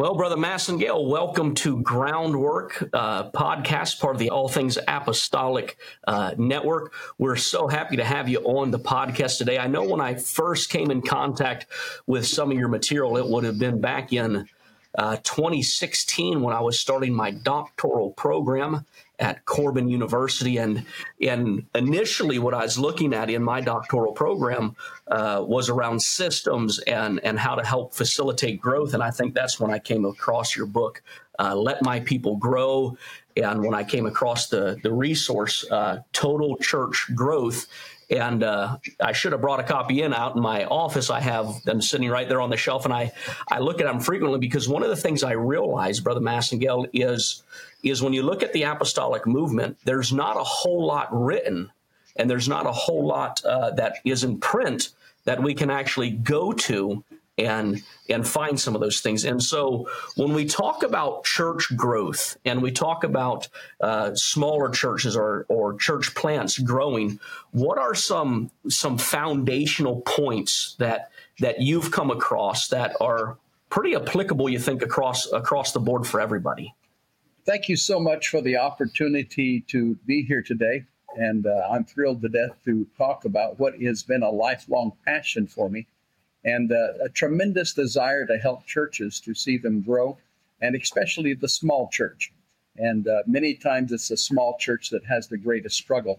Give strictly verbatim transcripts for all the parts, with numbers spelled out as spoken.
Well, Brother Massengale, welcome to Groundwork uh, podcast, part of the All Things Apostolic uh, Network. We're so happy to have you on the podcast today. I know when I first came in contact with some of your material, it would have been back in uh, twenty sixteen when I was starting my doctoral program at Corban University. And, and initially what I was looking at in my doctoral program uh, was around systems and, and how to help facilitate growth. And I think that's when I came across your book, uh, Let My People Grow. And when I came across the, the resource, uh, Total Church Growth. And uh, I should have brought a copy in out in my office. I have them sitting right there on the shelf, and I, I look at them frequently because one of the things I realize, Brother Massengale, is, is when you look at the apostolic movement, there's not a whole lot written, and there's not a whole lot uh, that is in print that we can actually go to and and find some of those things. And so when we talk about church growth and we talk about uh, smaller churches or or church plants growing, what are some some foundational points that that you've come across that are pretty applicable, you think, across across the board for everybody? Thank you so much for the opportunity to be here today. And uh, I'm thrilled to death to talk about what has been a lifelong passion for me, and uh, a tremendous desire to help churches to see them grow, and especially the small church. And uh, many times it's the small church that has the greatest struggle.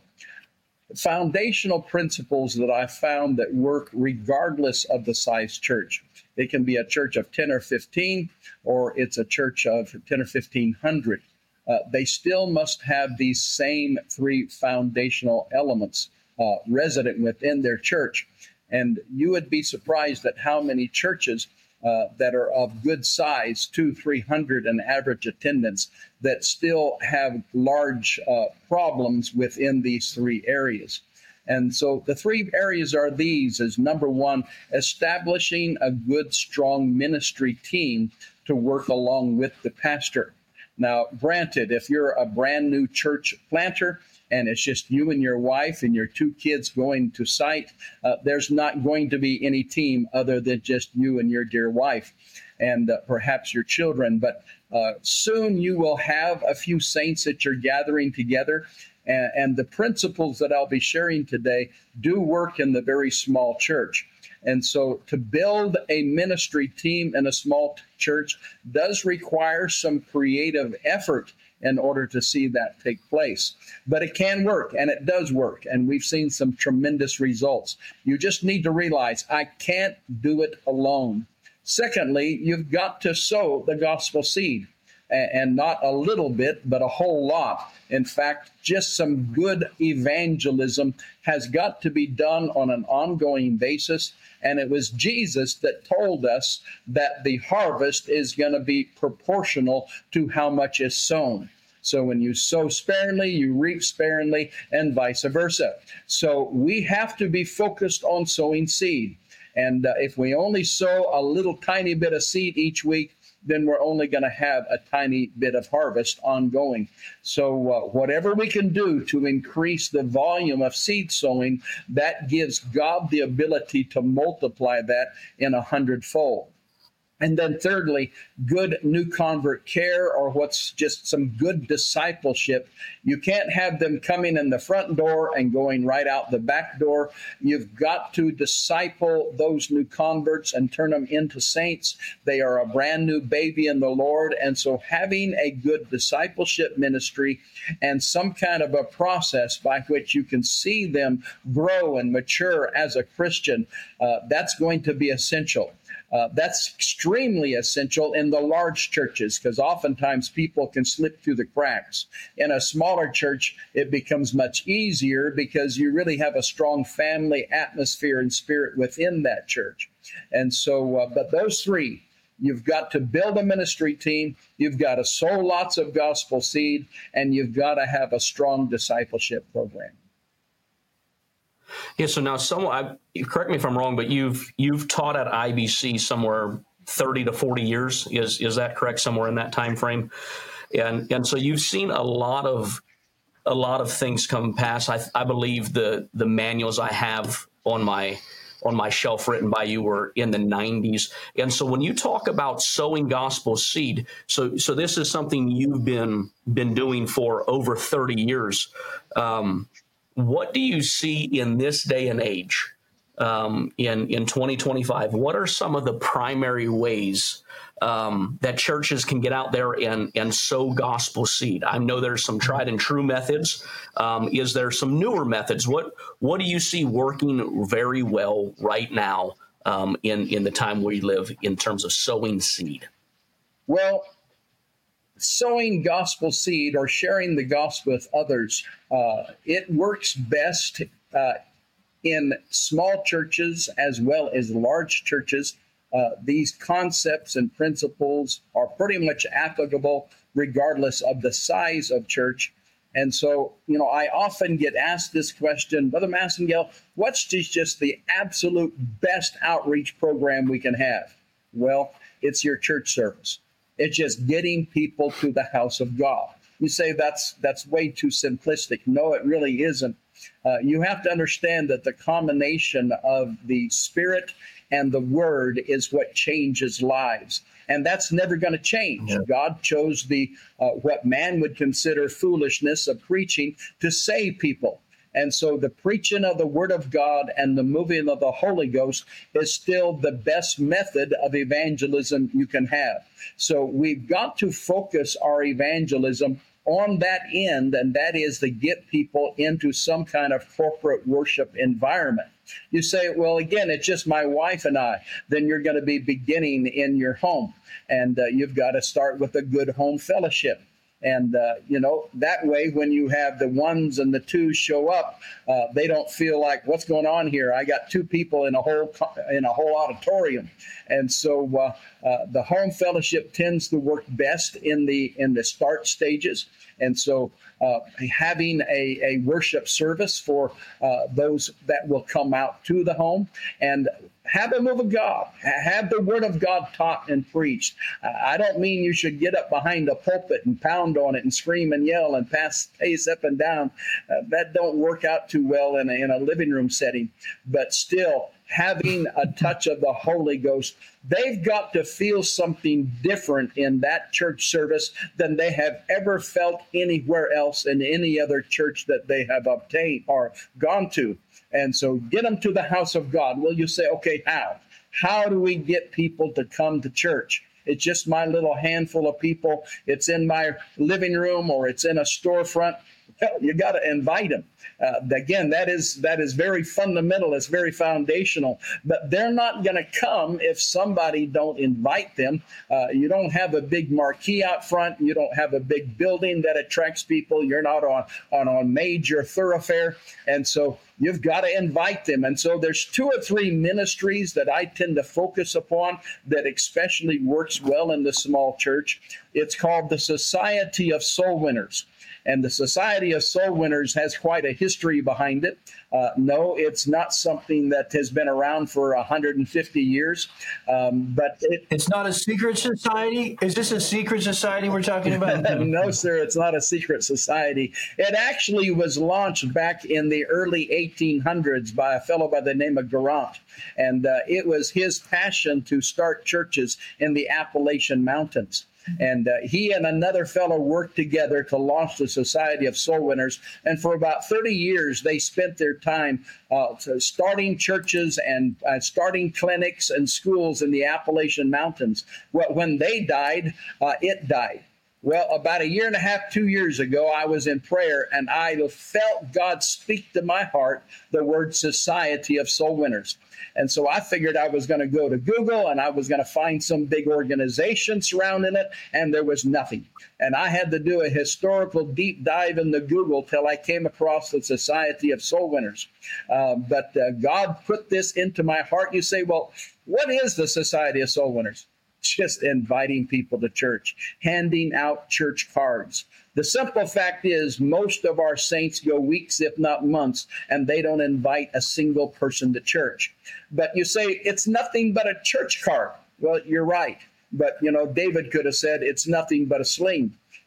Foundational principles that I found that work regardless of the size church. It can be a church of ten or fifteen, or it's a church of ten or fifteen hundred. Uh, they still must have these same three foundational elements uh, resident within their church. And you would be surprised at how many churches uh, that are of good size, two, three hundred and average attendance, that still have large uh, problems within these three areas. And so the three areas are these: is number one, establishing a good, strong ministry team to work along with the pastor. Now, granted, if you're a brand new church planter, and it's just you and your wife and your two kids going to site, uh, there's not going to be any team other than just you and your dear wife and uh, perhaps your children. But uh, soon you will have a few saints that you're gathering together. And, and the principles that I'll be sharing today do work in the very small church. And so to build a ministry team in a small t- church does require some creative effort in order to see that take place. But it can work, and it does work, and we've seen some tremendous results. You just need to realize, I can't do it alone. Secondly, you've got to sow the gospel seed, and, and not a little bit, but a whole lot. In fact, just some good evangelism has got to be done on an ongoing basis. And it was Jesus that told us that the harvest is going to be proportional to how much is sown. So when you sow sparingly, you reap sparingly, and vice versa. So we have to be focused on sowing seed. And uh, if we only sow a little tiny bit of seed each week, then we're only going to have a tiny bit of harvest ongoing. So uh, whatever we can do to increase the volume of seed sowing, that gives God the ability to multiply that in a hundredfold. And then thirdly, good new convert care, or what's just some good discipleship. You can't have them coming in the front door and going right out the back door. You've got to disciple those new converts and turn them into saints. They are a brand new baby in the Lord. And so having a good discipleship ministry and some kind of a process by which you can see them grow and mature as a Christian, uh, that's going to be essential. Uh, that's extremely essential in the large churches, because oftentimes people can slip through the cracks. In a smaller church, it becomes much easier because you really have a strong family atmosphere and spirit within that church. And so, uh, but those three, you've got to build a ministry team, you've got to sow lots of gospel seed, and you've got to have a strong discipleship program. Yeah, so now someone, I, correct me if I'm wrong, but you've you've taught at I B C somewhere thirty to forty years. Is is that correct? Somewhere in that time frame, and and so you've seen a lot of a lot of things come past. I I believe the the manuals I have on my on my shelf written by you were in the nineties. And so when you talk about sowing gospel seed, so so this is something you've been been doing for over thirty years. Um, what do you see in this day and age, um, in in twenty twenty-five? What are some of the primary ways um, that churches can get out there and and sow gospel seed? I know there's some tried and true methods. Um, is there some newer methods? What what do you see working very well right now um, in in the time we live in terms of sowing seed? Well, sowing gospel seed or sharing the gospel with others, uh, it works best uh, in small churches as well as large churches. Uh, these concepts and principles are pretty much applicable regardless of the size of church. And so, you know, I often get asked this question, Brother Massengale, what's just, just the absolute best outreach program we can have? Well, it's your church service. It's just getting people to the house of God. You say that's that's way too simplistic. No, it really isn't. Uh, you have to understand that the combination of the Spirit and the Word is what changes lives. And that's never going to change. Yeah. God chose the uh, what man would consider foolishness of preaching to save people. And so the preaching of the Word of God and the moving of the Holy Ghost is still the best method of evangelism you can have. So we've got to focus our evangelism on that end, and that is to get people into some kind of corporate worship environment. You say, well, again, it's just my wife and I. Then you're going to be beginning in your home, and uh, you've got to start with a good home fellowship. And, uh, you know, that way, when you have the ones and the twos show up, uh, they don't feel like, what's going on here? I got two people in a whole in a whole auditorium. And so uh, uh, the home fellowship tends to work best in the in the start stages. And so uh, having a, a worship service for uh, those that will come out to the home, and have a move of God, have the Word of God taught and preached. I don't mean you should get up behind a pulpit and pound on it and scream and yell and pass pace up and down. Uh, that don't work out too well in a, in a living room setting. But still, having a touch of the Holy Ghost, they've got to feel something different in that church service than they have ever felt anywhere else in any other church that they have obtained or gone to. And so get them to the house of God. Well, you say, okay, how? How do we get people to come to church? It's just my little handful of people. It's in my living room or it's in a storefront. Well, you got to invite them. Uh, again, that is that is very fundamental. It's very foundational. But they're not going to come if somebody don't invite them. Uh, you don't have a big marquee out front. You don't have a big building that attracts people. You're not on on a major thoroughfare. And so you've got to invite them. And so there's two or three ministries that I tend to focus upon that especially works well in the small church. It's called the Society of Soul Winners. And the Society of Soul Winners has quite a history behind it. Uh, no, it's not something that has been around for one hundred fifty years. Um, but it, It's not a secret society? Is this a secret society we're talking about? No, sir, it's not a secret society. It actually was launched back in the early eighteen hundreds by a fellow by the name of Garant. And uh, it was his passion to start churches in the Appalachian Mountains. And uh, he and another fellow worked together to launch the Society of Soul Winners. And for about thirty years, they spent their time uh, starting churches and uh, starting clinics and schools in the Appalachian Mountains. Well, when they died, uh, it died. Well, about a year and a half, two years ago, I was in prayer and I felt God speak to my heart the word Society of Soul Winners. And so I figured I was going to go to Google and I was going to find some big organization surrounding it, and there was nothing. And I had to do a historical deep dive into Google till I came across the Society of Soul Winners. Uh, but uh, God put this into my heart. You say, well, what is the Society of Soul Winners? Just inviting people to church, handing out church cards. The simple fact is most of our saints go weeks, if not months, and they don't invite a single person to church. But you say, it's nothing but a church card. Well, you're right. But, you know, David could have said, it's nothing but a sling.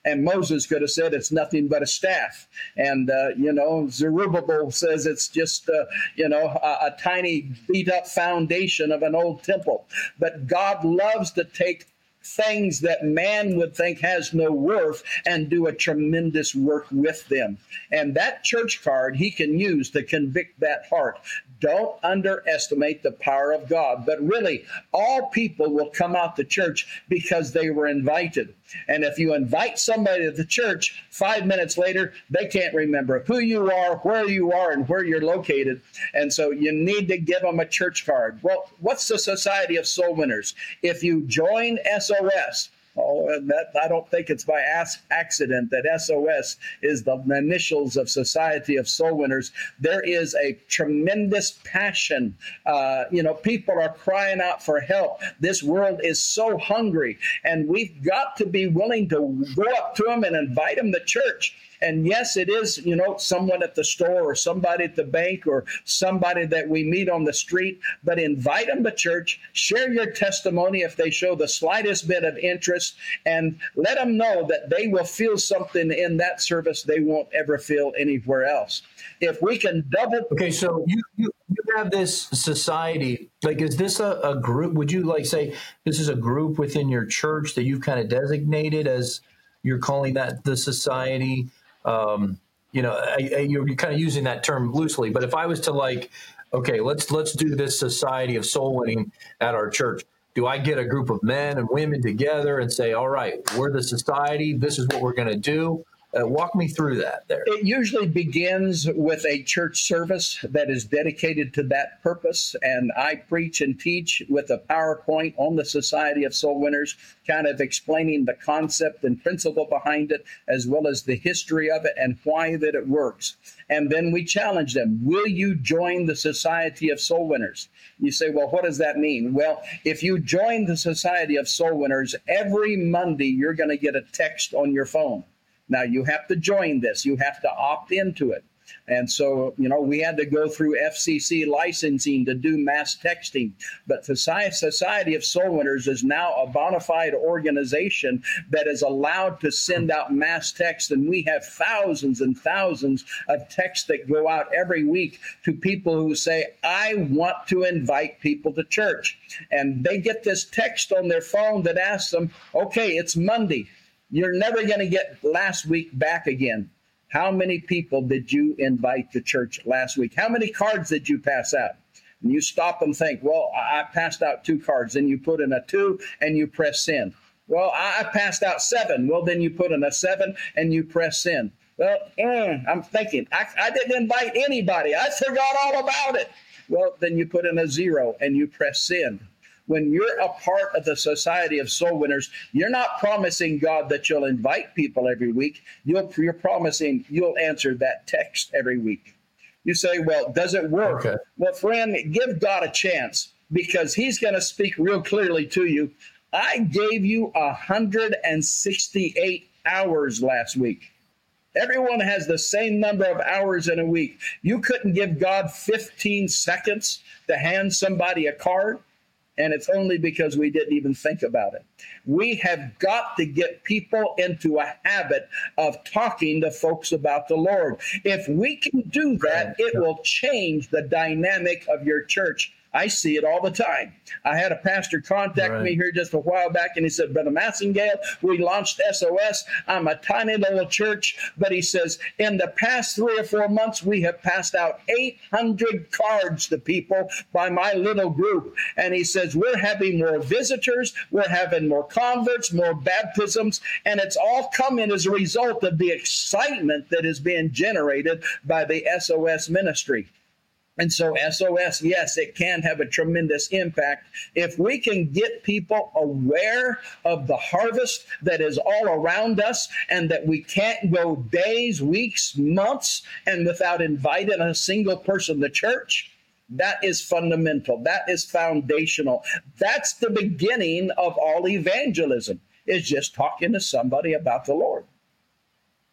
And Moses could have said it's nothing but a staff. And, uh, you know, Zerubbabel says it's just, uh, you know, a, a tiny beat up foundation of an old temple. But God loves to take things that man would think has no worth and do a tremendous work with them. And that church card he can use to convict that heart. Don't underestimate the power of God. But really, all people will come out to church because they were invited. And if you invite somebody to the church, five minutes later, they can't remember who you are, where you are, and where you're located. And so you need to give them a church card. Well, what's the Society of Soul Winners? If you join S O S, oh, that, I don't think it's by accident that S O S is the initials of Society of Soul Winners. There is a tremendous passion. Uh, you know, people are crying out for help. This world is so hungry, and we've got to be willing to go up to them and invite them to church. And yes, it is, you know, someone at the store or somebody at the bank or somebody that we meet on the street, but invite them to church, share your testimony if they show the slightest bit of interest, and let them know that they will feel something in that service they won't ever feel anywhere else. If we can double. Okay, so you, you, you have this society, like, is this a, a group? Would you like say this is a group within your church that you've kind of designated as you're calling that the society? Um, you know, I, I, you're kind of using that term loosely, but if I was to like, okay, let's let's do this society of soul winning at our church. Do I get a group of men and women together and say, all right, we're the society. This is what we're going to do. Uh, walk me through that there. It usually begins with a church service that is dedicated to that purpose. And I preach and teach with a PowerPoint on the Society of Soul Winners, kind of explaining the concept and principle behind it, as well as the history of it and why that it works. And then we challenge them. Will you join the Society of Soul Winners? You say, well, what does that mean? Well, if you join the Society of Soul Winners, every Monday you're going to get a text on your phone. Now, you have to join this. You have to opt into it. And so, you know, we had to go through F C C licensing to do mass texting. But the Society of Soul Winners is now a bona fide organization that is allowed to send out mass text. And we have thousands and thousands of texts that go out every week to people who say, I want to invite people to church. And they get this text on their phone that asks them, okay, it's Monday. You're never going to get last week back again. How many people did you invite to church last week? How many cards did you pass out? And you stop and think, well, I passed out two cards. Then you put in a two and you press send. Well, I passed out seven. Well, then you put in a seven and you press send. Well, mm, I'm thinking, I, I didn't invite anybody. I forgot all about it. Well, then you put in a zero and you press send. When you're a part of the Society of Soul Winners, you're not promising God that you'll invite people every week. You'll, you're promising you'll answer that text every week. You say, well, does it work? Okay. Well, friend, give God a chance because he's going to speak real clearly to you. I gave you one hundred sixty-eight hours last week. Everyone has the same number of hours in a week. You couldn't give God fifteen seconds to hand somebody a card. And it's only because we didn't even think about it. We have got to get people into a habit of talking to folks about the Lord. If we can do that, it will change the dynamic of your church. I see it all the time. I had a pastor contact right. me here just a while back, and he said, Brother Massingale, we launched S O S. I'm a tiny little church, but he says, in the past three or four months, we have passed out eight hundred cards to people by my little group. And he says, we're having more visitors, we're having more converts, more baptisms, and it's all coming as a result of the excitement that is being generated by the S O S ministry. And so S O S, yes, it can have a tremendous impact. If we can get people aware of the harvest that is all around us and that we can't go days, weeks, months, and without inviting a single person to church, that is fundamental. That is foundational. That's the beginning of all evangelism, is just talking to somebody about the Lord.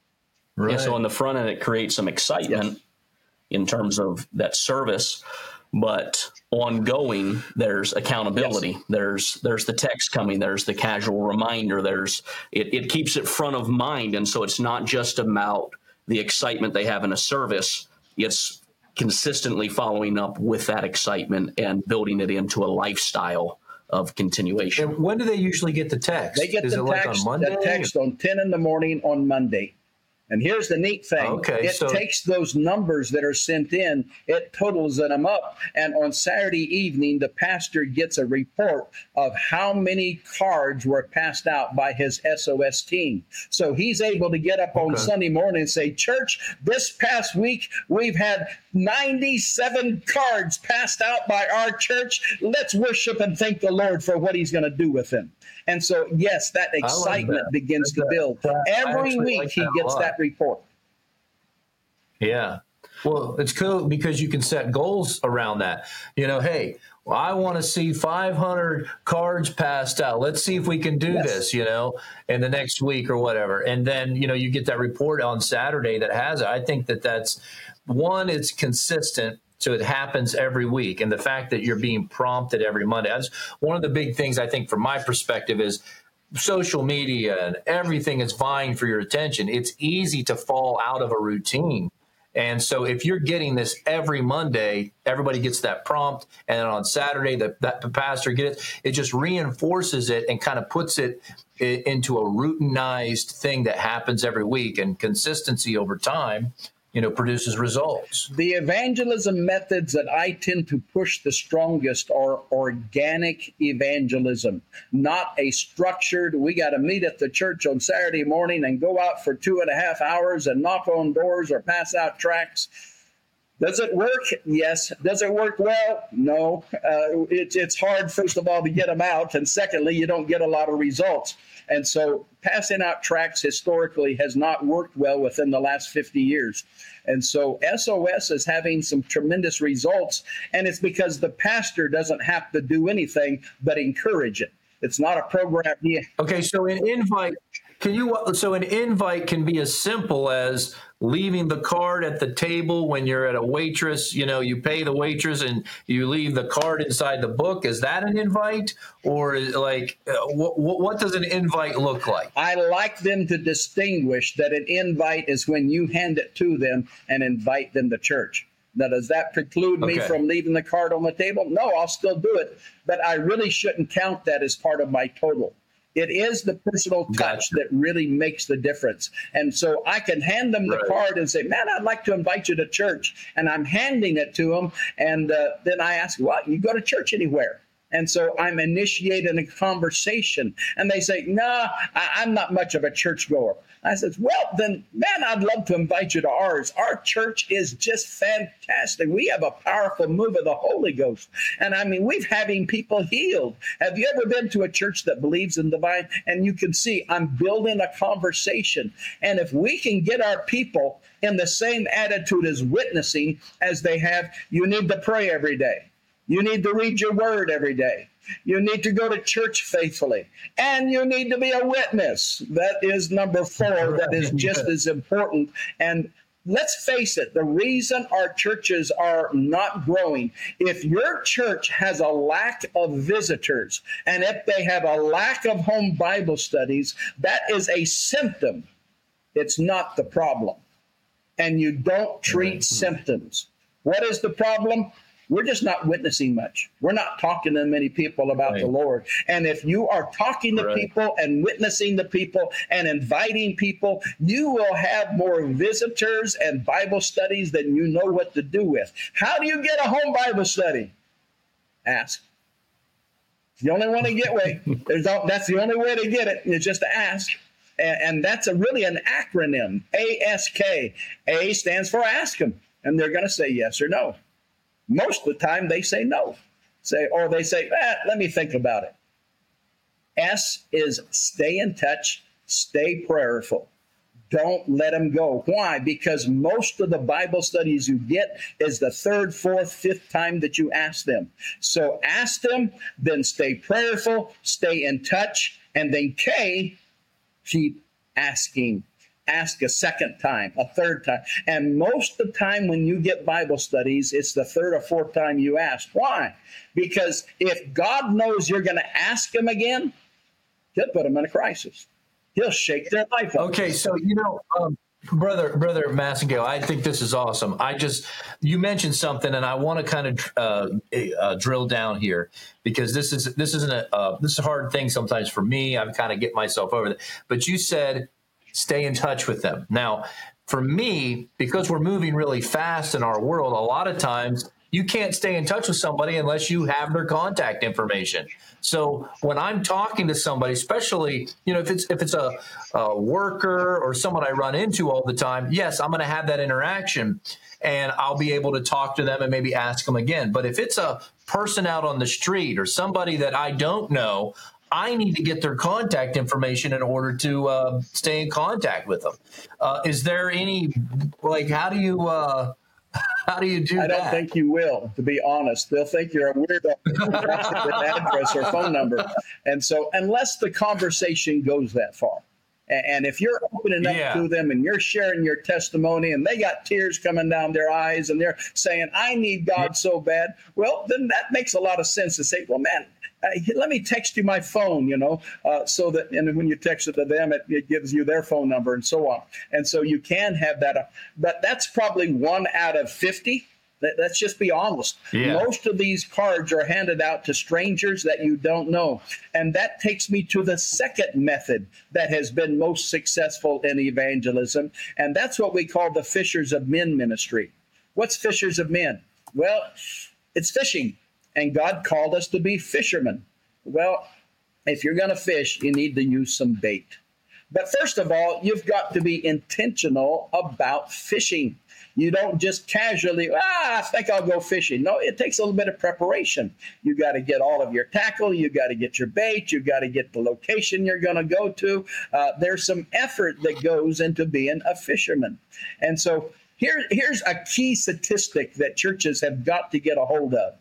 Right. Yeah, so on the front end, it creates some excitement. Yes. In terms of that service. but ongoing, there's accountability. Yes. There's there's the text coming. There's the casual reminder. There's it, it keeps it front of mind, and so it's not just about the excitement they have in a service. It's consistently following up with that excitement and building it into a lifestyle of continuation. And when do they usually get the text? They get Is the it like text, on Monday? the text on ten in the morning on Monday. And here's the neat thing. Okay, it so- takes those numbers that are sent in, it totals them up. And on Saturday evening, the pastor gets a report of how many cards were passed out by his S O S team. So he's able to get up on Okay. Sunday morning and say, church, this past week, we've had ninety-seven cards passed out by our church. Let's worship and thank the Lord for what he's going to do with them. And so, yes, that excitement that. begins to That- build. that- I Every actually week like he that a gets lot. that report. Yeah. Well, it's cool because you can set goals around that. You know, hey, well, I want to see five hundred cards passed out. Let's see if we can do Yes. this, you know, in the next week or whatever. And then, you know, you get that report on Saturday that has it. I think that that's one, it's consistent. So it happens every week. And the fact that you're being prompted every Monday, that's one of the big things I think from my perspective is social media and everything is vying for your attention. It's easy to fall out of a routine. And so if you're getting this every Monday, everybody gets that prompt. And then on Saturday, the, that the pastor gets it. It just reinforces it and kind of puts it i- into a routinized thing that happens every week. And consistency over time, you know, produces results. The evangelism methods that I tend to push the strongest are organic evangelism, not a structured, we got to meet at the church on Saturday morning and go out for two and a half hours and knock on doors or pass out tracts. Does it work? Yes. Does it work well? No. Uh, it, it's hard, first of all, to get them out. And secondly, you don't get a lot of results. And so passing out tracts historically has not worked well within the last fifty years. And so S O S is having some tremendous results. And it's because the pastor doesn't have to do anything but encourage it. It's not a program. Yeah. Okay, so an invite, can you, so an invite can be as simple as leaving the card at the table when you're at a waitress, you know, you pay the waitress and you leave the card inside the book. Is that an invite? Or is like, uh, what, what does an invite look like? I like them to distinguish that an invite is when you hand it to them and invite them to church. Now, does that preclude me Okay. from leaving the card on the table? No, I'll still do it, but I really shouldn't count that as part of my total. It is the personal touch Gotcha. that really makes the difference. And so I can hand them the Right. card and say, man, I'd like to invite you to church. And I'm handing it to them. And uh, then I ask, well, you go to church anywhere? And so I'm initiating a conversation. And they say, nah, I, I'm not much of a churchgoer. I said, well, then, man, I'd love to invite you to ours. Our church is just fantastic. We have a powerful move of the Holy Ghost. And I mean, we've having people healed. Have you ever been to a church that believes in divine? And you can see I'm building a conversation. And if we can get our people in the same attitude as witnessing as they have, you need to pray every day. You need to read your word every day. You need to go to church faithfully. And you need to be a witness. That is number four. That is just as important. And let's face it, the reason our churches are not growing, if your church has a lack of visitors, and if they have a lack of home Bible studies, that is a symptom. It's not the problem. And you don't treat symptoms. What is the problem? We're just not witnessing much. We're not talking to many people about Right. the Lord. And if you are talking to Right. people and witnessing to people and inviting people, you will have more visitors and Bible studies than you know what to do with. How do you get a home Bible study? Ask. It's the only one to get way. There's no, that's the only way to get it, is just to ask. And, and that's a really an acronym, A S K. A stands for ask them. And they're going to say yes or no. Most of the time they say no. Say, or they say, eh, let me think about it. S is stay in touch, stay prayerful. Don't let them go. Why? Because most of the Bible studies you get is the third, fourth, fifth time that you ask them. So ask them, then stay prayerful, stay in touch, and then K, keep asking. ask a second time, a third time. And most of the time when you get Bible studies, it's the third or fourth time you ask. Why? Because if God knows you're going to ask him again, he'll put them in a crisis. He'll shake their life up. Okay, so, you know, um, brother, brother Massengale, I think this is awesome. I just, you mentioned something, and I want to kind of uh, uh, drill down here, because this is this isn't a uh, this is a hard thing sometimes for me. I'm kind of get myself over that. But you said stay in touch with them. Now, for me, because we're moving really fast in our world, a lot of times you can't stay in touch with somebody unless you have their contact information. So when I'm talking to somebody, especially, you know, if it's if it's a, a worker or someone I run into all the time, yes, I'm going to have that interaction and I'll be able to talk to them and maybe ask them again. But if it's a person out on the street or somebody that I don't know, I need to get their contact information in order to uh, stay in contact with them. Uh, is there any, like, how do you, uh, how do you do that? I don't think you will, to be honest. They'll think you're a weirdo with address or phone number. And so unless the conversation goes that far, and if you're opening up yeah. to them and you're sharing your testimony and they got tears coming down their eyes and they're saying, I need God yeah. so bad, well, then that makes a lot of sense to say, well, man, Uh, let me text you my phone, you know, uh, so that, and when you text it to them, it, it gives you their phone number and so on. And so you can have that. Uh, but that's probably one out of fifty. Let, let's just be honest. Yeah. Most of these cards are handed out to strangers that you don't know. And that takes me to the second method that has been most successful in evangelism. And that's what we call the Fishers of Men ministry. What's Fishers of Men? Well, it's fishing. And God called us to be fishermen. Well, if you're going to fish, you need to use some bait. But first of all, you've got to be intentional about fishing. You don't just casually, ah, I think I'll go fishing. No, it takes a little bit of preparation. You got to get all of your tackle. You got to get your bait. You got to get the location you're going to go to. Uh, there's some effort that goes into being a fisherman. And so Here, here's a key statistic that churches have got to get a hold of.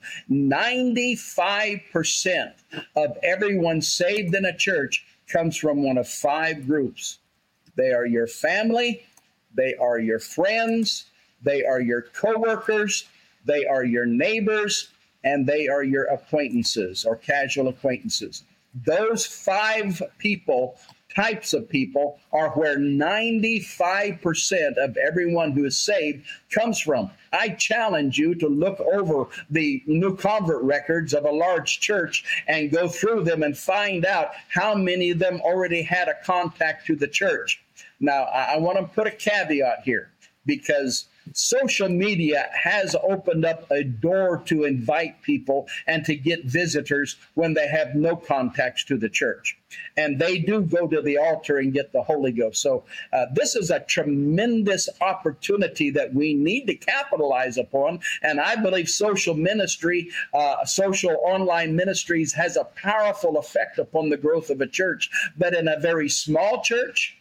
ninety-five percent of everyone saved in a church comes from one of five groups. They are your family, they are your friends, they are your coworkers, they are your neighbors, and they are your acquaintances or casual acquaintances. Those five people types of people are where ninety-five percent of everyone who is saved comes from. I challenge you to look over the new convert records of a large church and go through them and find out how many of them already had a contact to the church. Now, I, I want to put a caveat here, because social media has opened up a door to invite people and to get visitors when they have no contacts to the church. And they do go to the altar and get the Holy Ghost. So uh, this is a tremendous opportunity that we need to capitalize upon. And I believe social ministry, uh, social online ministries has a powerful effect upon the growth of a church. But in a very small church,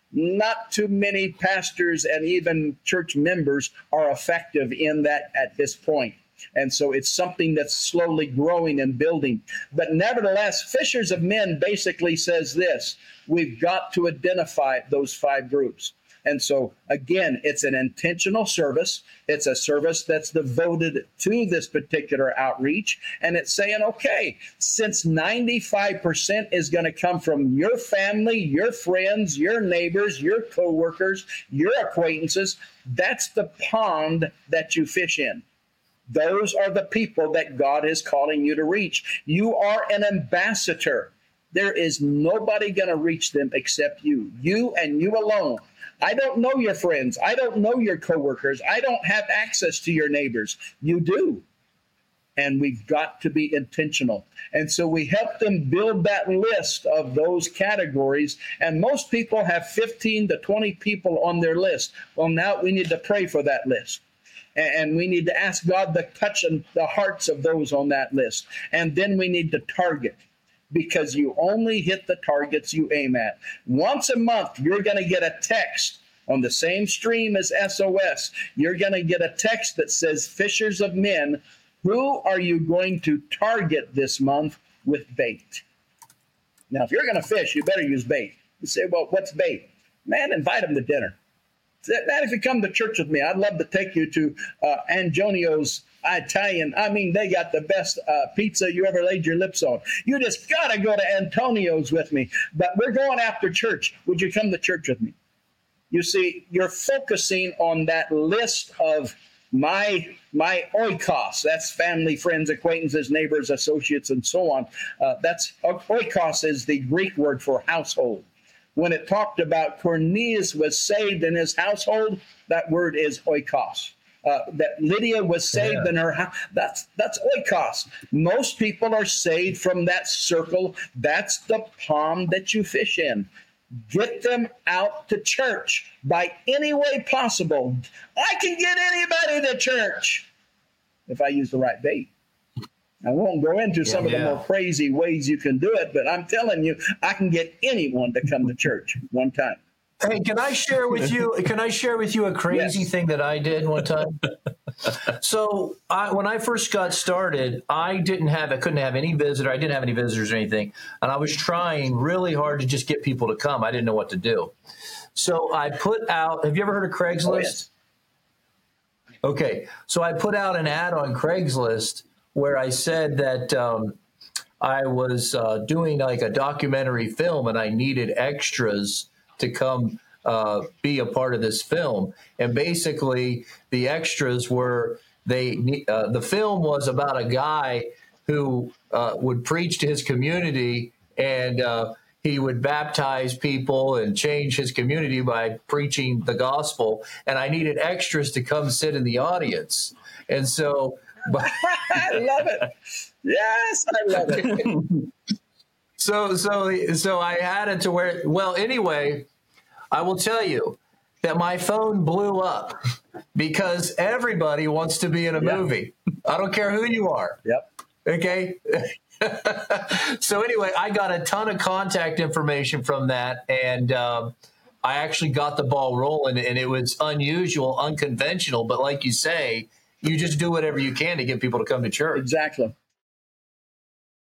not too many pastors and even church members are effective in that at this point. And so it's something that's slowly growing and building. But nevertheless, Fishers of Men basically says this: we've got to identify those five groups. And so, again, it's an intentional service. It's a service that's devoted to this particular outreach. And it's saying, okay, since ninety-five percent is going to come from your family, your friends, your neighbors, your coworkers, your acquaintances, that's the pond that you fish in. Those are the people that God is calling you to reach. You are an ambassador. There is nobody going to reach them except you. You and you alone. I don't know your friends. I don't know your coworkers. I don't have access to your neighbors. You do. And we've got to be intentional. And so we help them build that list of those categories. And most people have fifteen to twenty people on their list. Well, now we need to pray for that list. And we need to ask God to touch the hearts of those on that list. And then we need to target, because you only hit the targets you aim at. Once a month, you're going to get a text on the same stream as S O S. You're going to get a text that says, Fishers of Men, who are you going to target this month with bait? Now, if you're going to fish, you better use bait. You say, well, what's bait? man, invite them to dinner. Man, if you come to church with me, I'd love to take you to uh, Antonio's Italian. I mean, they got the best uh, pizza you ever laid your lips on. You just got to go to Antonio's with me. But we're going after church. Would you come to church with me? You see, you're focusing on that list of my my oikos. That's family, friends, acquaintances, neighbors, associates, and so on. Uh, that's oikos is the Greek word for household. When it talked about Cornelius was saved in his household, that word is oikos. Uh, that Lydia was saved yeah. in her house, that's, that's oikos. Most people are saved from that circle. That's the pond that you fish in. Get them out to church by any way possible. I can get anybody to church if I use the right bait. I won't go into some yeah, of the yeah. more crazy ways you can do it, but I'm telling you, I can get anyone to come to church one time. Hey, can I share with you? Can I share with you a crazy yes. thing that I did one time? So I, when I first got started, I didn't have, I couldn't have any visitor. I didn't have any visitors or anything, and I was trying really hard to just get people to come. I didn't know what to do, so I put out. Have you ever heard of Craigslist? Oh, yes. Okay, so I put out an ad on Craigslist where I said that um, I was uh, doing like a documentary film and I needed extras to come uh, be a part of this film. And basically the extras were, they uh, the film was about a guy who uh, would preach to his community, and uh, he would baptize people and change his community by preaching the gospel. And I needed extras to come sit in the audience. And so But I love it. Yes, I love it. so, so, so I had it to where, well, anyway, I will tell you that my phone blew up because everybody wants to be in a yep. movie. I don't care who you are. Yep. Okay. So anyway, I got a ton of contact information from that, and um, I actually got the ball rolling, and it was unusual, unconventional, but like you say, you just do whatever you can to get people to come to church. Exactly.